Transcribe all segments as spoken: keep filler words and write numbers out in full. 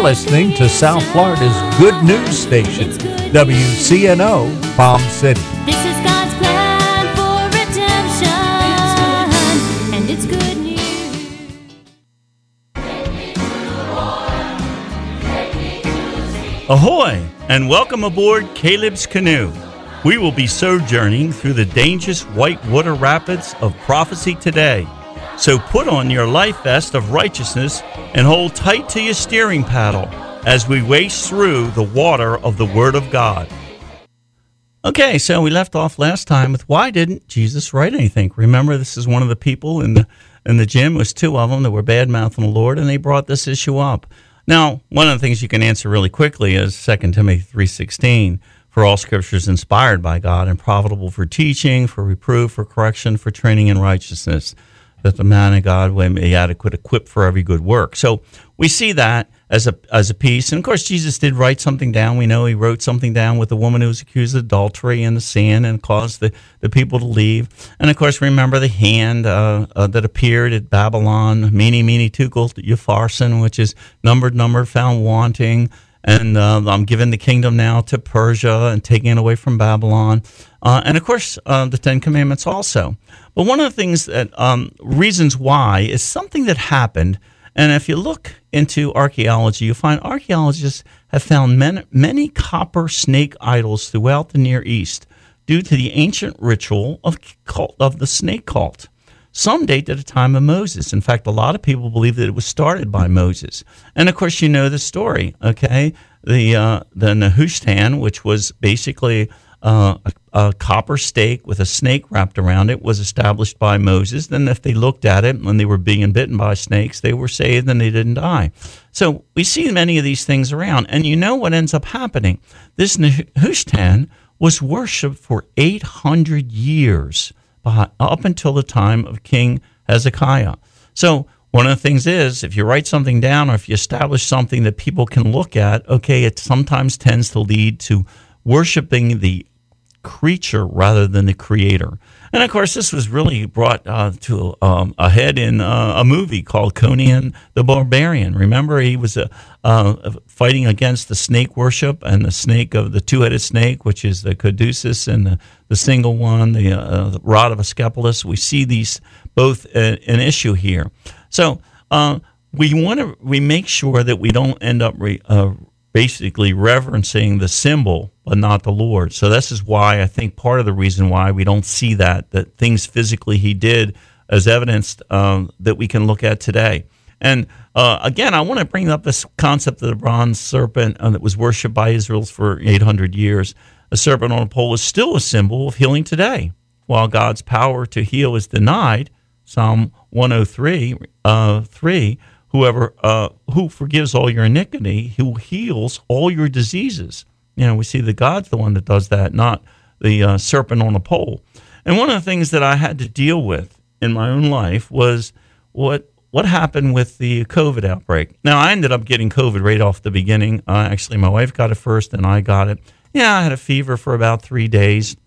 listening to South Florida's Good News Station, W C N O, Palm City. This is God's plan for redemption, and it's good news. Ahoy, and welcome aboard Caleb's Canoe. We will be sojourning through the dangerous whitewater rapids of prophecy today. So put on your life vest of righteousness and hold tight to your steering paddle as we race through the water of the Word of God. Okay, so we left off last time with why didn't Jesus write anything? Remember, this is one of the people in the in the gym. It was two of them that were bad-mouthing the Lord, and they brought this issue up. Now, one of the things you can answer really quickly is Second Timothy three sixteen. For all Scripture is inspired by God and profitable for teaching, for reproof, for correction, for training in righteousness, that the man of God may be adequate, equipped for every good work. So we see that as a as a piece. And, of course, Jesus did write something down. We know he wrote something down with the woman who was accused of adultery and the sin and caused the, the people to leave. And, of course, remember the hand uh, uh, that appeared at Babylon, Mene, Mene, Tekel, Upharsin, which is numbered, numbered, found wanting. And uh, I'm giving the kingdom now to Persia and taking it away from Babylon. Uh, and, of course, uh, the Ten Commandments also. But one of the things that, um, reasons why, is something that happened. And if you look into archaeology, you find archaeologists have found many, many copper snake idols throughout the Near East due to the ancient ritual of cult, of the snake cult. Some date to the time of Moses. In fact, a lot of people believe that it was started by Moses. And, of course, you know the story, okay? The uh, the Nehushtan, which was basically uh, a, a copper stake with a snake wrapped around it, was established by Moses. Then if they looked at it when they were being bitten by snakes, they were saved and they didn't die. So we see many of these things around. And you know what ends up happening? This Nehushtan was worshipped for eight hundred years. Up until the time of King Hezekiah. So one of the things is, if you write something down or if you establish something that people can look at, okay, it sometimes tends to lead to worshiping the creature rather than the creator. And, of course, this was really brought uh, to um, a head in uh, a movie called Conan the Barbarian. Remember, he was uh, uh, fighting against the snake worship and the snake of the two-headed snake, which is the caduceus, and the, the single one, the, uh, the rod of Asclepius. We see these both uh, an issue here. So uh, we want to we make sure that we don't end up re, uh, basically reverencing the symbol, but not the Lord. So this is why I think part of the reason why we don't see that, that things physically he did as evidenced um, that we can look at today. And uh, again, I want to bring up this concept of the bronze serpent uh, that was worshipped by Israel for eight hundred years. A serpent on a pole is still a symbol of healing today. While God's power to heal is denied, Psalm one oh three, uh, three, whoever uh, who forgives all your iniquity, who heals all your diseases. You know, we see that God's the one that does that, not the uh, serpent on a pole. And one of the things that I had to deal with in my own life was what what happened with the COVID outbreak. Now, I ended up getting COVID right off the beginning. Uh, actually, my wife got it first, and I got it. Yeah, I had a fever for about three days.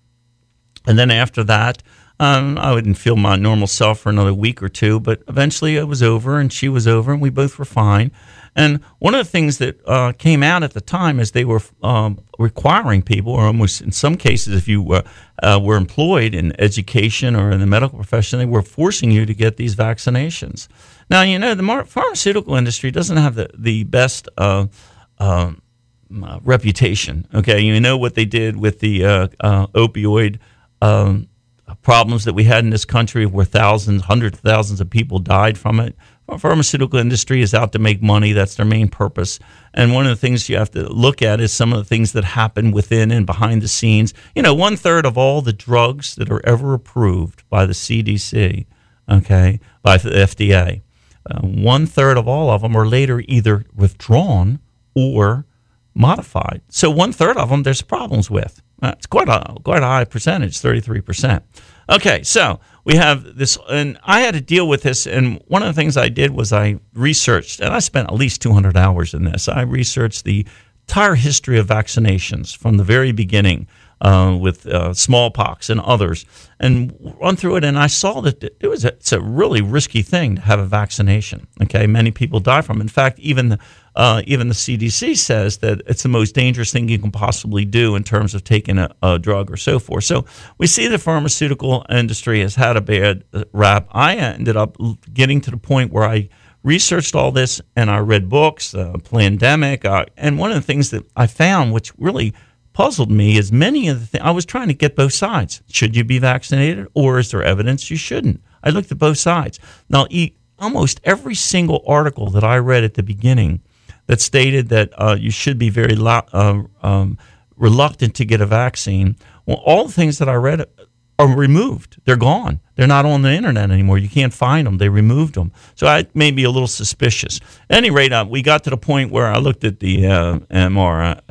And then after that, Um, I wouldn't feel my normal self for another week or two, but eventually it was over, and she was over, and we both were fine. And one of the things that uh, came out at the time is they were um, requiring people, or almost in some cases, if you uh, uh, were employed in education or in the medical profession, they were forcing you to get these vaccinations. Now, you know, the mar- pharmaceutical industry doesn't have the, the best uh, uh, uh, reputation, okay? You know what they did with the uh, uh, opioid um problems that we had in this country where thousands, hundreds of thousands of people died from it. The pharmaceutical industry is out to make money. That's their main purpose. And one of the things you have to look at is some of the things that happen within and behind the scenes. You know, one third of all the drugs that are ever approved by the C D C, okay, by the F D A, uh, one third of all of them are later either withdrawn or modified. So one third of them there's problems with. Uh, it's quite a quite a high percentage, thirty-three percent. Okay, so we have this, and I had to deal with this, and one of the things I did was I researched, and I spent at least two hundred hours in this. I researched the entire history of vaccinations from the very beginning. uh, with uh, smallpox and others, and run through it. And I saw that it was a, it's a really risky thing to have a vaccination. Okay, many people die from it. In fact, even the, uh, even the C D C says that it's the most dangerous thing you can possibly do in terms of taking a, a drug or so forth. So we see the pharmaceutical industry has had a bad rap. I ended up getting to the point where I researched all this, and I read books, uh, Plandemic, uh, and one of the things that I found, which really puzzled me, is many of the things I was trying to get both sides. Should you be vaccinated, or is there evidence you shouldn't? I looked at both sides. Now, e- almost every single article that I read at the beginning that stated that uh, you should be very lo- uh, um, reluctant to get a vaccine, well, all the things that I read are removed. They're gone. They're not on the internet anymore. You can't find them. They removed them. So I made me a little suspicious. At any rate, uh, we got to the point where I looked at the uh, M R,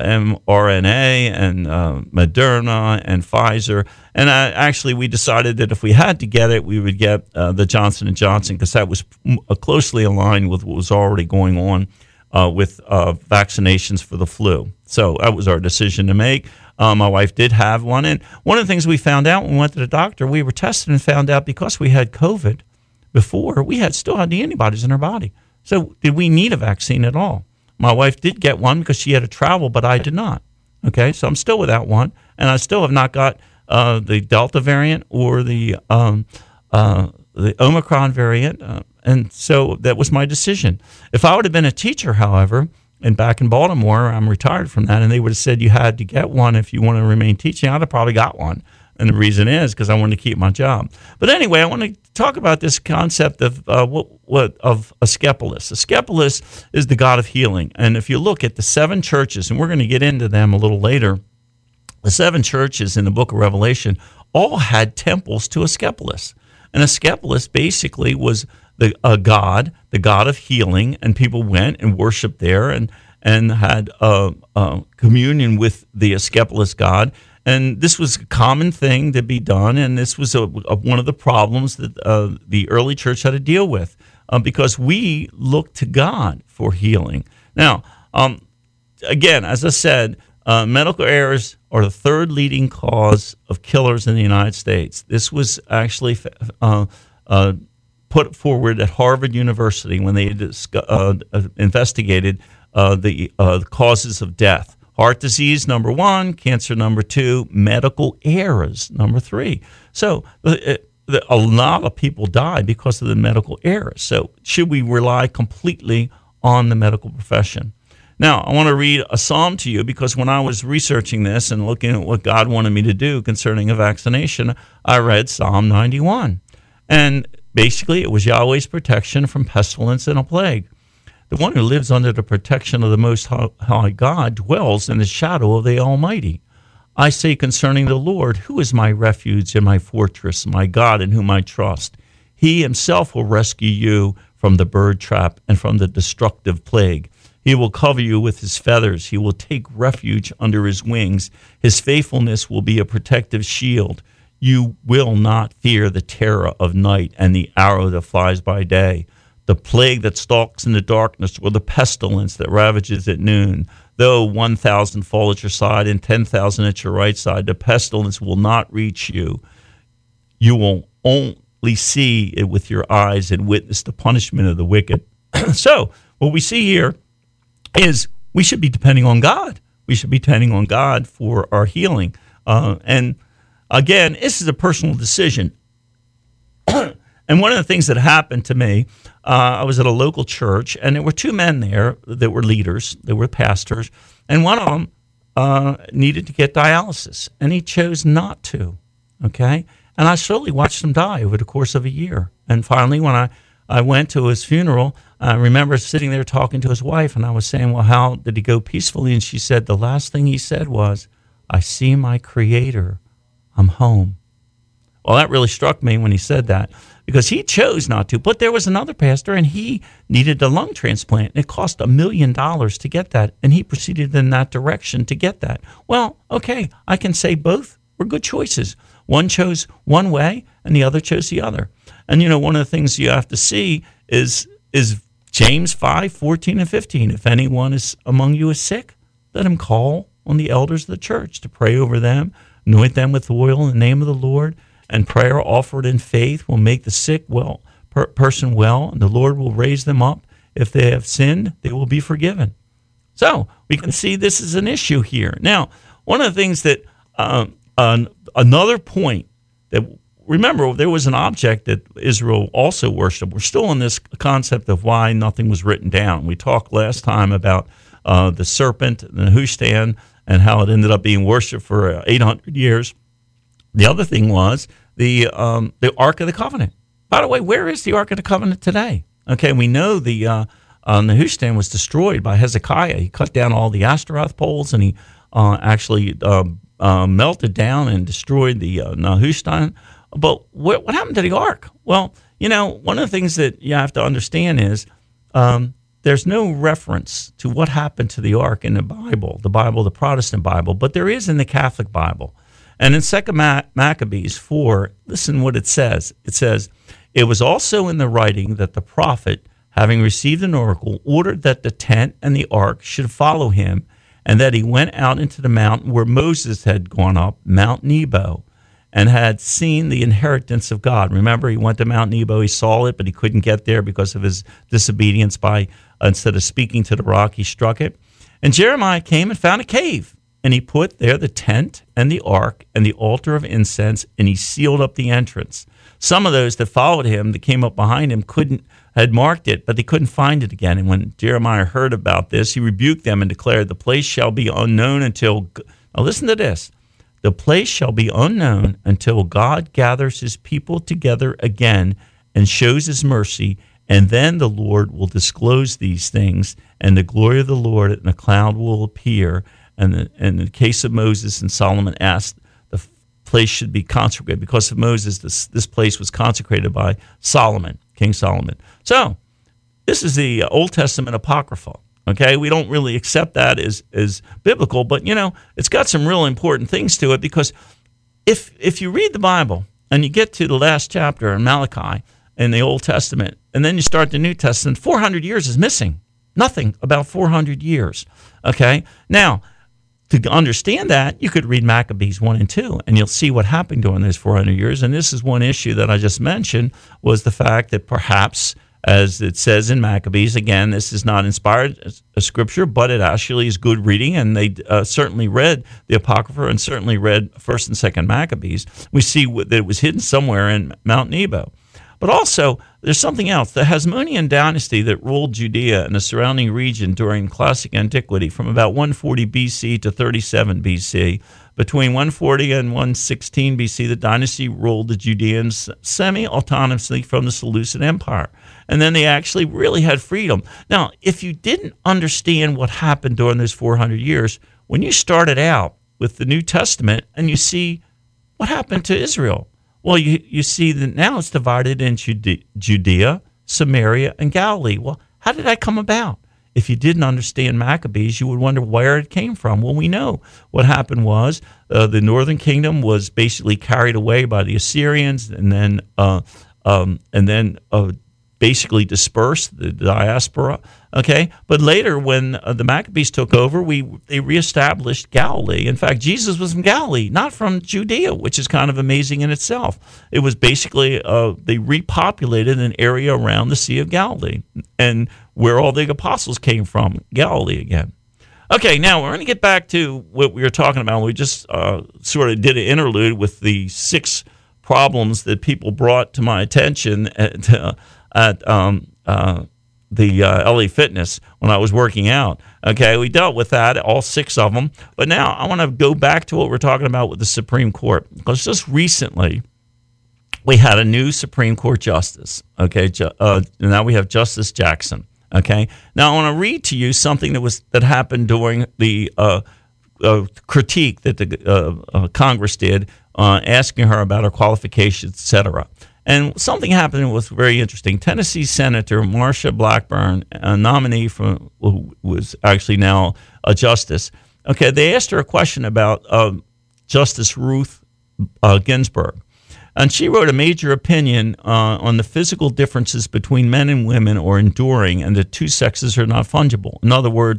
mRNA and uh, Moderna and Pfizer, and I, actually we decided that if we had to get it, we would get uh, the Johnson and Johnson, because that was m- closely aligned with what was already going on uh, with uh, vaccinations for the flu. So that was our decision to make. Uh, my wife did have one. And one of the things we found out when we went to the doctor, we were tested and found out because we had COVID before, we had still had the antibodies in our body. So did we need a vaccine at all? My wife did get one because she had to travel, but I did not. Okay, so I'm still without one. And I still have not got uh, the Delta variant or the um, uh, the Omicron variant. Uh, and so that was my decision. If I would have been a teacher, however, and back in Baltimore, I'm retired from that, and they would have said you had to get one if you want to remain teaching, I'd have probably got one. And the reason is because I wanted to keep my job. But anyway, I want to talk about this concept of uh, what, what of Asclepius. Asclepius is the god of healing. And if you look at the seven churches, and we're going to get into them a little later, the seven churches in the book of Revelation all had temples to Asclepius. And Asclepius basically was the a god, the god of healing, and people went and worshiped there and and had uh, uh, communion with the Asclepius god. And this was a common thing to be done, and this was a, a, one of the problems that uh, the early church had to deal with uh, because we look to God for healing. Now, um, again, as I said, uh, medical errors are the third leading cause of killers in the United States. This was actually uh, uh, put forward at Harvard University when they discuss, uh, investigated uh, the, uh, the causes of death. Heart disease, number one. Cancer, number two. Medical errors, number three. So uh, the, a lot of people die because of the medical errors. So should we rely completely on the medical profession? Now, I want to read a psalm to you because when I was researching this and looking at what God wanted me to do concerning a vaccination, I read Psalm ninety-one. And basically, it was Yahweh's protection from pestilence and a plague. The one who lives under the protection of the Most High God dwells in the shadow of the Almighty. I say concerning the Lord, who is my refuge and my fortress, my God in whom I trust? He himself will rescue you from the bird trap and from the destructive plague. He will cover you with his feathers. He will take refuge under his wings. His faithfulness will be a protective shield. You will not fear the terror of night and the arrow that flies by day, the plague that stalks in the darkness, or the pestilence that ravages at noon. Though one thousand fall at your side and ten thousand at your right side, the pestilence will not reach you. You will only see it with your eyes and witness the punishment of the wicked. So what we see here is we should be depending on God. We should be depending on God for our healing. Uh, and again, this is a personal decision. And one of the things that happened to me, uh, I was at a local church, and there were two men there that were leaders, they were pastors, and one of them uh, needed to get dialysis, and he chose not to, okay? And I slowly watched him die over the course of a year. And finally, when I, I went to his funeral, I remember sitting there talking to his wife, and I was saying, well, how did he go peacefully? And she said, the last thing he said was, I see my Creator, I'm home. Well, that really struck me when he said that, because he chose not to. But there was another pastor, and he needed a lung transplant. It cost a million dollars to get that, and he proceeded in that direction to get that. Well, okay, I can say both were good choices. One chose one way, and the other chose the other. And, you know, one of the things you have to see is is James five, fourteen, and fifteen. If anyone is among you is sick, let him call on the elders of the church to pray over them, anoint them with oil in the name of the Lord, and prayer offered in faith will make the sick well per- person well, and the Lord will raise them up. If they have sinned, they will be forgiven. So we can see this is an issue here. Now, one of the things that um, uh, another point that remember, there was an object that Israel also worshipped. We're still in this concept of why nothing was written down. We talked last time about uh, the serpent, the Nehushtan, and how it ended up being worshipped for uh, eight hundred years. The other thing was the um, the Ark of the Covenant. By the way, where is the Ark of the Covenant today? Okay, we know the uh, uh, Nehushtan was destroyed by Hezekiah. He cut down all the Ashtaroth poles, and he uh, actually uh, uh, melted down and destroyed the uh, Nehushtan. But what, what happened to the Ark? Well, you know, one of the things that you have to understand is um, there's no reference to what happened to the Ark in the Bible, the Bible, the Protestant Bible, but there is in the Catholic Bible. And in Second Maccabees four, listen what it says. It says, "It was also in the writing that the prophet, having received an oracle, ordered that the tent and the ark should follow him, and that he went out into the mountain where Moses had gone up, Mount Nebo, and had seen the inheritance of God." Remember, he went to Mount Nebo, he saw it, but he couldn't get there because of his disobedience by, uh, instead of speaking to the rock, he struck it. "And Jeremiah came and found a cave, and he put there the tent and the ark and the altar of incense, and he sealed up the entrance. Some of those that followed him, that came up behind him, couldn't had marked it, but they couldn't find it again. And when Jeremiah heard about this, he rebuked them and declared, 'The place shall be unknown until,' now listen to this, 'the place shall be unknown until God gathers his people together again and shows his mercy, and then the Lord will disclose these things, and the glory of the Lord in a cloud will appear.' And the, in the case of Moses and Solomon asked, the place should be consecrated. Because of Moses, this, this place was consecrated by Solomon, King Solomon. So this is the Old Testament Apocrypha. Okay, we don't really accept that as, as biblical, but, you know, it's got some real important things to it, because if if you read the Bible and you get to the last chapter in Malachi in the Old Testament, and then you start the New Testament, four hundred years is missing. Nothing about four hundred years. Okay, now, to understand that, you could read Maccabees one and two, and you'll see what happened during those four hundred years. And this is one issue that I just mentioned, was the fact that perhaps, as it says in Maccabees, again, this is not inspired as a scripture, but it actually is good reading, and they uh, certainly read the Apocrypha and certainly read First and Second Maccabees. We see that it was hidden somewhere in Mount Nebo. But also, there's something else. The Hasmonean dynasty that ruled Judea and the surrounding region during classic antiquity from about one forty B C to thirty-seven B C. Between one forty and one sixteen B C, the dynasty ruled the Judeans semi-autonomously from the Seleucid Empire. And then they actually really had freedom. Now, if you didn't understand what happened during those four hundred years, when you started out with the New Testament and you see what happened to Israel, well, you, you see that now it's divided into Judea, Samaria, and Galilee. Well, how did that come about? If you didn't understand Maccabees, you would wonder where it came from. Well, we know what happened was uh, the northern kingdom was basically carried away by the Assyrians, and then uh, um, and then uh, basically dispersed, the diaspora. Okay, but later when uh, the Maccabees took over, we they reestablished Galilee. In fact, Jesus was from Galilee, not from Judea, which is kind of amazing in itself. It was basically uh, they repopulated an area around the Sea of Galilee, and where all the apostles came from, Galilee again. Okay, now we're going to get back to what we were talking about. We just uh, sort of did an interlude with the six problems that people brought to my attention at, uh, at um, uh, the uh, L A Fitness when I was working out. Okay, we dealt with that, all six of them. But now I want to go back to what we're talking about with the Supreme Court. Because just recently, we had a new Supreme Court justice. Okay, uh, now we have Justice Jackson. Okay, now I want to read to you something that was that happened during the uh, uh, critique that the uh, uh, Congress did, uh, asking her about her qualifications, et cetera. And something happened that was very interesting. Tennessee Senator Marsha Blackburn, a nominee from who was actually now a justice. Okay, they asked her a question about uh, Justice Ruth uh, Ginsburg. And she wrote a major opinion uh, on the physical differences between men and women are enduring, and the two sexes are not fungible. In other words,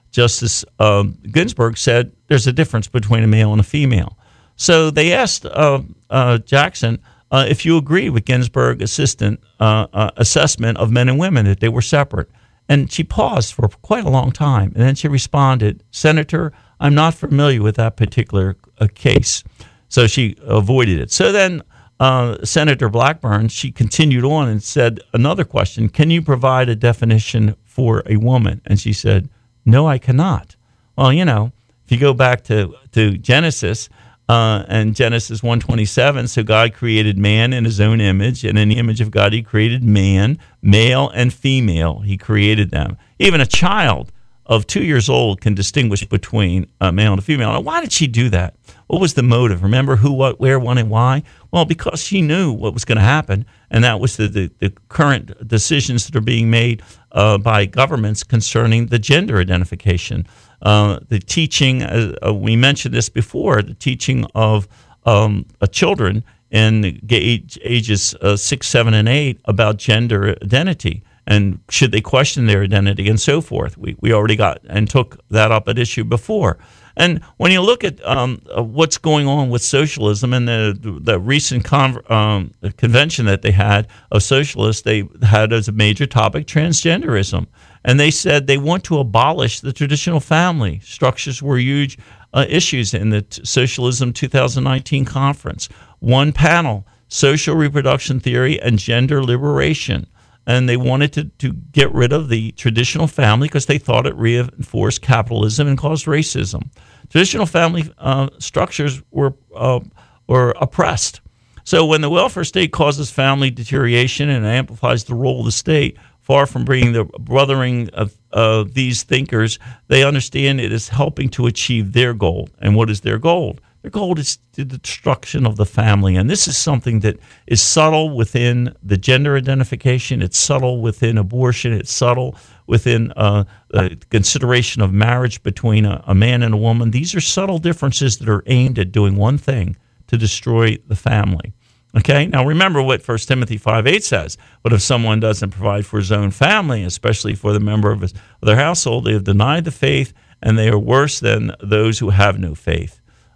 Justice um, Ginsburg said there's a difference between a male and a female. So they asked uh, uh, Jackson uh, if you agree with Ginsburg's assistant uh, uh, assessment of men and women, that they were separate. And she paused for quite a long time, and then she responded, "Senator, I'm not familiar with that particular uh, case." So she avoided it. So then uh, Senator Blackburn, she continued on and said another question, "Can you provide a definition for a woman?" And she said, "No, I cannot." Well, you know, if you go back to, to Genesis, uh, and Genesis one twenty-seven, so God created man in his own image, and in the image of God he created man, male and female, he created them. Even a child of two years old can distinguish between a male and a female. Now, why did she do that? What was the motive? Remember who, what, where, when, and why? Well, because she knew what was going to happen, and that was the, the, the current decisions that are being made uh, by governments concerning the gender identification. Uh, the teaching, uh, uh, we mentioned this before, the teaching of um, uh, children in age, ages uh, six, seven, and eight about gender identity. And should they question their identity and so forth? We we already got and took that up at issue before. And when you look at um, uh, what's going on with socialism and the the recent con- um, convention that they had of socialists, they had as a major topic transgenderism. And they said they want to abolish the traditional family. Structures were huge uh, issues in the t- Socialism twenty nineteen conference. One panel, social reproduction theory and gender liberation. And they wanted to, to get rid of the traditional family because they thought it reinforced capitalism and caused racism. Traditional family uh, structures were uh, were oppressed. So when the welfare state causes family deterioration and amplifies the role of the state, far from bringing the brothering of uh, these thinkers, they understand it is helping to achieve their goal. And what is their goal? Their goal is the destruction of the family. And this is something that is subtle within the gender identification. It's subtle within abortion. It's subtle within uh, the consideration of marriage between a, a man and a woman. These are subtle differences that are aimed at doing one thing, to destroy the family. Okay, now remember what First Timothy five eight says. But if someone doesn't provide for his own family, especially for the member of, his, of their household, they have denied the faith, and they are worse than those who have no faith.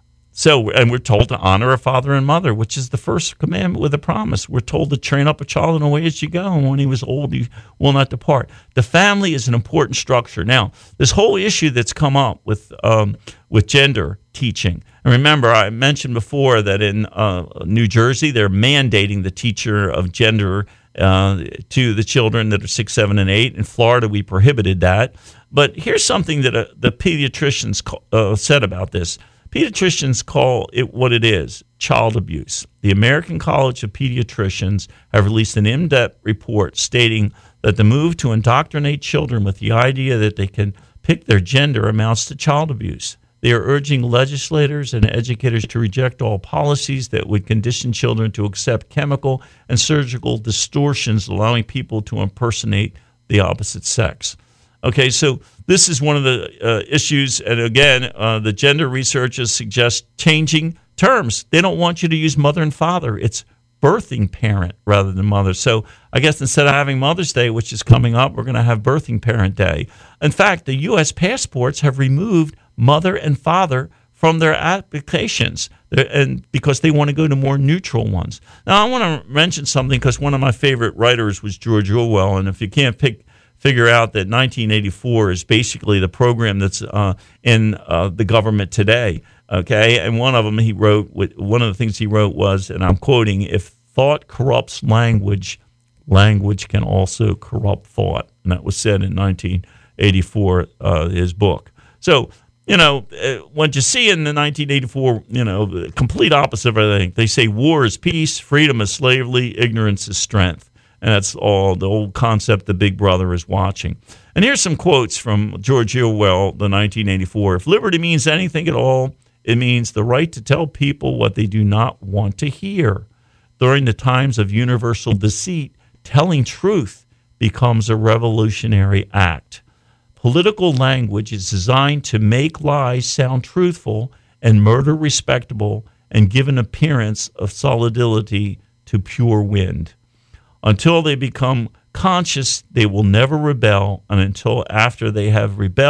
So, and we're told to honor a father and mother, which is the first commandment with a promise. We're told to train up a child in the way as you go, and when he was old, he will not depart. The family is an important structure. Now, this whole issue that's come up with um, with gender teaching. And remember, I mentioned before that in uh, New Jersey, they're mandating the teacher of gender uh, to the children that are six, seven, and eight. In Florida, we prohibited that. But here's something that uh, the pediatricians uh, said about this. Pediatricians call it what it is, child abuse. The American College of Pediatricians have released an in-depth report stating that the move to indoctrinate children with the idea that they can pick their gender amounts to child abuse. They are urging legislators and educators to reject all policies that would condition children to accept chemical and surgical distortions, allowing people to impersonate the opposite sex. Okay, so this is one of the uh, issues, and again, uh, the gender researchers suggest changing terms. They don't want you to use mother and father. It's birthing parent rather than mother. So I guess instead of having Mother's Day, which is coming up, we're going to have Birthing Parent Day. In fact, the U S passports have removed mother and father from their applications, and because they want to go to more neutral ones. Now, I want to mention something because one of my favorite writers was George Orwell, and if you can't pick figure out that nineteen eighty-four is basically the program that's uh, in uh, the government today, okay? And one of them he wrote, one of the things he wrote was, and I'm quoting, "If thought corrupts language, language can also corrupt thought." And that was said in nineteen eighty-four, uh, his book. So, you know, uh, what you see in the nineteen eighty-four, you know, the complete opposite of everything. They say war is peace, freedom is slavery, ignorance is strength. And that's all the old concept the big brother is watching. And here's some quotes from George Orwell, the nineteen eighty-four. "If liberty means anything at all, it means the right to tell people what they do not want to hear. During the times of universal deceit, telling truth becomes a revolutionary act. Political language is designed to make lies sound truthful and murder respectable and give an appearance of solidity to pure wind. Until they become conscious, they will never rebel, and until after they have rebelled,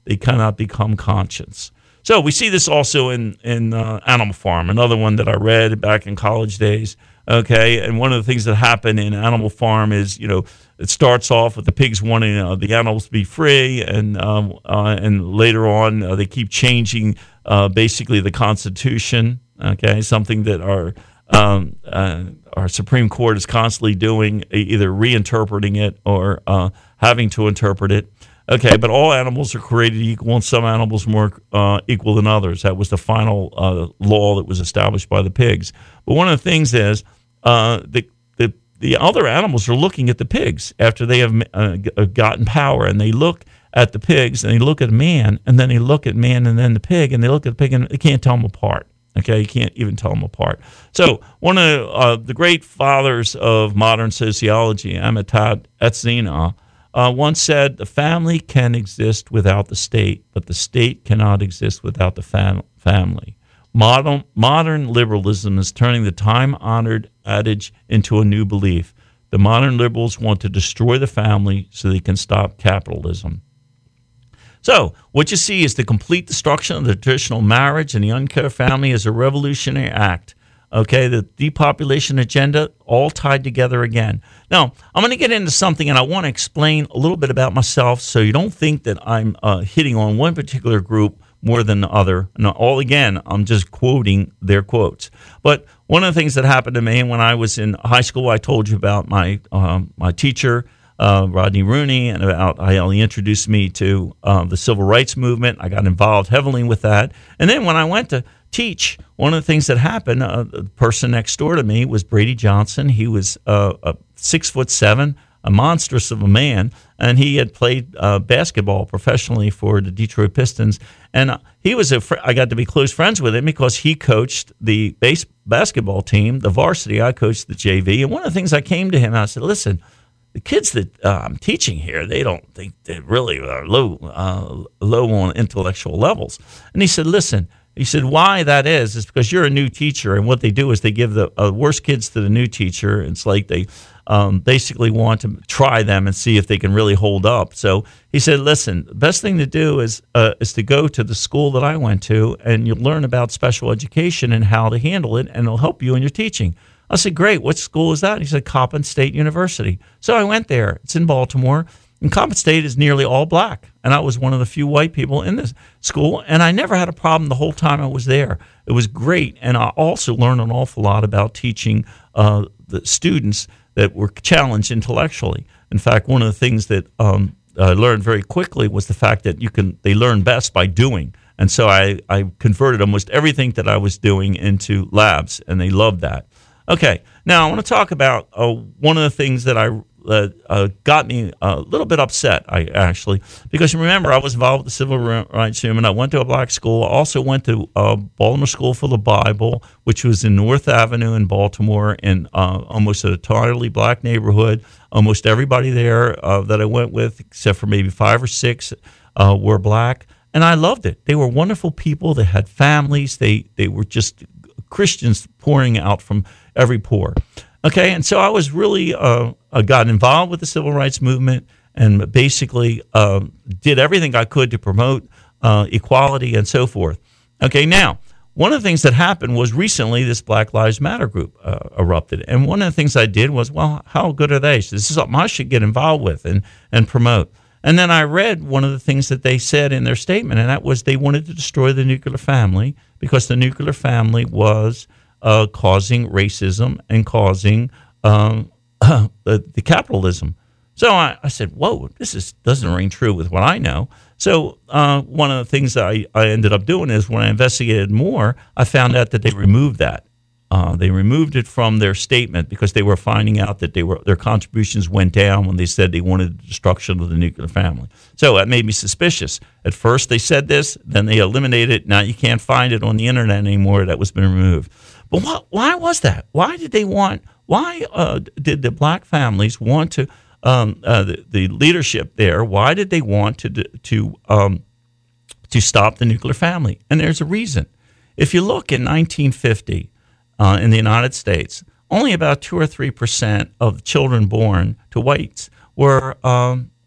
they cannot become conscious. So we see this also in in uh, Animal Farm, another one that I read back in college days. Okay, and one of the things that happen in Animal Farm is, you know, it starts off with the pigs wanting uh, the animals to be free, and um, uh, and later on uh, they keep changing uh, basically the Constitution. Okay, something that our um, uh, our Supreme Court is constantly doing, either reinterpreting it or uh, having to interpret it. Okay, but all animals are created equal, and some animals more uh, equal than others. That was the final uh, law that was established by the pigs. But one of the things is uh, the, the the other animals are looking at the pigs after they have uh, gotten power, and they look at the pigs, and they look at man, and then they look at man, and then the pig, and they look at the pig, and they can't tell them apart. Okay, you can't even tell them apart. So one of uh, the great fathers of modern sociology, Amitab Etzenah, Uh, once said, the family can exist without the state, but the state cannot exist without the fam- family. Modern, modern liberalism is turning the time-honored adage into a new belief. The modern liberals want to destroy the family so they can stop capitalism. So what you see is the complete destruction of the traditional marriage and the uncared family is a revolutionary act. Okay, the depopulation agenda, all tied together again. Now, I'm going to get into something, and I want to explain a little bit about myself so you don't think that I'm uh, hitting on one particular group more than the other. And all, again, I'm just quoting their quotes. But one of the things that happened to me when I was in high school, I told you about my um, my teacher, uh, Rodney Rooney, and about how he introduced me to uh, the civil rights movement. I got involved heavily with that. And then when I went to teach, one of the things that happened, uh, the person next door to me was Brady Johnson. He was uh, a six foot seven, a monstrous of a man, and he had played uh, basketball professionally for the Detroit Pistons. And uh, he was a fr- I got to be close friends with him because he coached the base basketball team, the varsity. I coached the J V. And one of the things I came to him, I said, listen, the kids that uh, I'm teaching here, they don't think they really are low, uh, low on intellectual levels. And he said, listen, He said, why that is, is because you're a new teacher, and what they do is they give the uh, worst kids to the new teacher. It's like they um, basically want to try them and see if they can really hold up. So he said, listen, the best thing to do is uh, is to go to the school that I went to, and you'll learn about special education and how to handle it, and it'll help you in your teaching. I said, great. What school is that? He said, Coppin State University. So I went there. It's in Baltimore. And Coppin State is nearly all black, and I was one of the few white people in this school, and I never had a problem the whole time I was there. It was great, and I also learned an awful lot about teaching uh, the students that were challenged intellectually. In fact, one of the things that um, I learned very quickly was the fact that you can they learn best by doing, and so I, I converted almost everything that I was doing into labs, and they loved that. Okay, now I want to talk about uh, one of the things that I Uh, uh, got me a little bit upset, I actually, because remember, I was involved with the civil rights movement. I went to a black school. I also went to uh, Baltimore School for the Bible, which was in North Avenue in Baltimore, in uh, almost an entirely black neighborhood. Almost everybody there uh, that I went with, except for maybe five or six, uh, were black, and I loved it. They were wonderful people. They had families. They they were just Christians pouring out from every pore. Okay, and so I was really uh, I got involved with the civil rights movement and basically um, did everything I could to promote uh, equality and so forth. Okay, now, one of the things that happened was recently this Black Lives Matter group uh, erupted, and one of the things I did was, well, how good are they? So this is something I should get involved with and, and promote. And then I read one of the things that they said in their statement, and that was they wanted to destroy the nuclear family because the nuclear family was Uh, causing racism and causing um, uh, the, the capitalism. So I, I said, whoa, this is, doesn't ring true with what I know. So uh, one of the things that I, I ended up doing is when I investigated more, I found out that they removed that. Uh, they removed it from their statement because they were finding out that they were their contributions went down when they said they wanted the destruction of the nuclear family. So that made me suspicious. At first they said this, then they eliminated it. Now you can't find it on the internet anymore. That was been removed. But what, why was that? Why did they want? Why uh, did the black families want to? Um, uh, the, the leadership there. Why did they want to to um, to stop the nuclear family? And there's a reason. If you look in nineteen fifty uh, in the United States, only about two or three percent of children born to whites were um,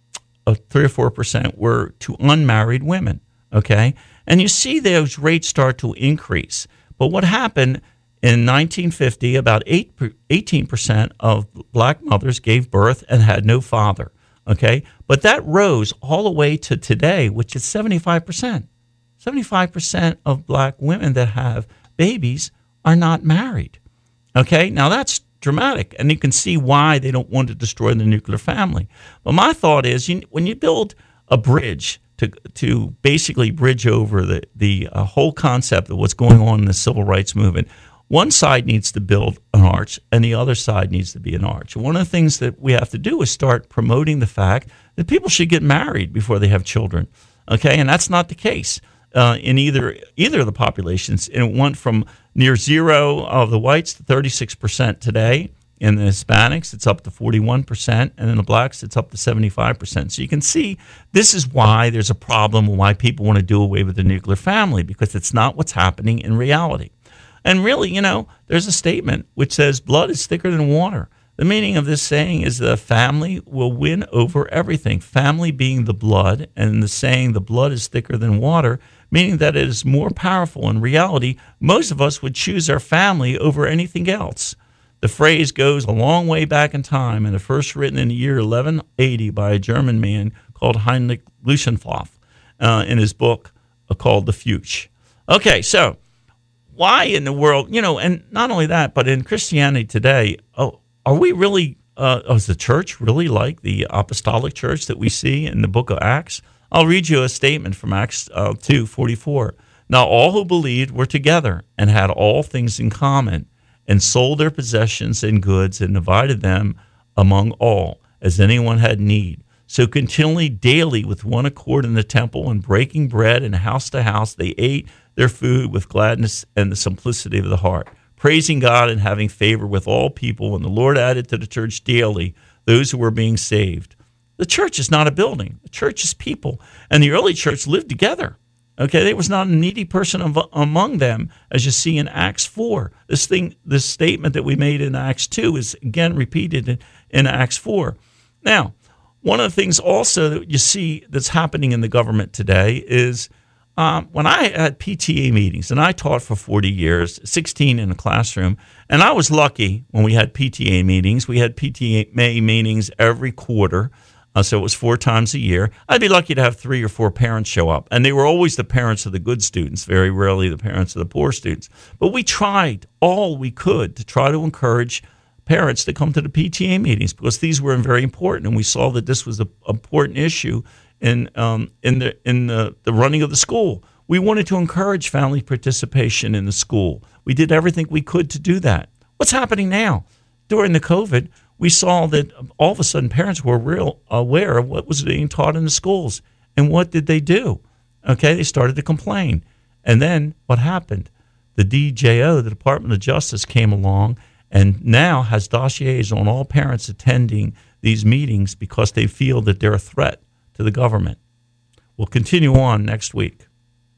uh, three or four percent were to unmarried women. Okay, and you see those rates start to increase. But what happened in nineteen fifty? About eight, eighteen percent of black mothers gave birth and had no father. Okay, but that rose all the way to today, which is seventy-five percent. seventy-five percent of black women that have babies are not married. Okay, now that's dramatic, and you can see why they don't want to destroy the nuclear family. But my thought is, you, when you build a bridge to to basically bridge over the, the uh, whole concept of what's going on in the civil rights movement, one side needs to build an arch and the other side needs to be an arch. And one of the things that we have to do is start promoting the fact that people should get married before they have children. Okay, and that's not the case uh, in either either of the populations. And it went from near zero of the whites to thirty-six percent today. In the Hispanics, it's up to forty-one percent, and in the blacks, it's up to seventy-five percent. So you can see this is why there's a problem and why people want to do away with the nuclear family, because it's not what's happening in reality. And really, you know, there's a statement which says blood is thicker than water. The meaning of this saying is the family will win over everything. Family being the blood, and the saying the blood is thicker than water, meaning that it is more powerful. In reality, most of us would choose our family over anything else. The phrase goes a long way back in time, and it first written in the year eleven eighty by a German man called Heinrich Lucienfloth uh, in his book uh, called The Fuchs. Okay, so why in the world, you know, and not only that, but in Christianity today, oh, are we really, uh, is the church really like the apostolic church that we see in the book of Acts? I'll read you a statement from Acts uh, two forty-four. Now all who believed were together and had all things in common, and sold their possessions and goods and divided them among all, as anyone had need. So continually daily with one accord in the temple and breaking bread and house to house, they ate their food with gladness and the simplicity of the heart, praising God and having favor with all people. And the Lord added to the church daily those who were being saved. The church is not a building. The church is people. And the early church lived together. Okay, there was not a needy person among them, as you see in Acts four. This thing, this statement that we made in Acts two is again repeated in, in Acts four. Now, one of the things also that you see that's happening in the government today is um, when I had P T A meetings, and I taught for forty years, sixteen in a classroom, and I was lucky when we had P T A meetings. We had P T A meetings every quarter. Uh, so it was four times a year. I'd be lucky to have three or four parents show up. And they were always the parents of the good students, very rarely the parents of the poor students. But we tried all we could to try to encourage parents to come to the P T A meetings, because these were very important. And we saw that this was an important issue in um, in the in the, the running of the school. We wanted to encourage family participation in the school. We did everything we could to do that. What's happening now? During the COVID, we saw that all of a sudden parents were real aware of what was being taught in the schools. And what did they do? Okay, they started to complain. And then what happened? The D J O, the Department of Justice, came along and now has dossiers on all parents attending these meetings because they feel that they're a threat to the government. We'll continue on next week.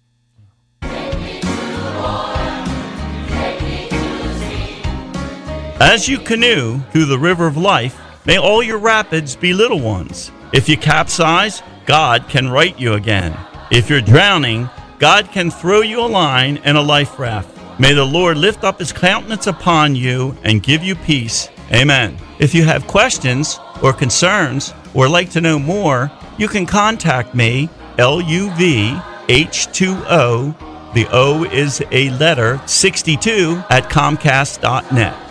As you canoe through the river of life, may all your rapids be little ones. If you capsize, God can right you again. If you're drowning, God can throw you a line and a life raft. May the Lord lift up his countenance upon you and give you peace. Amen. If you have questions or concerns or like to know more, you can contact me, L U V H two O, the O is a letter, sixty-two, at Comcast dot net.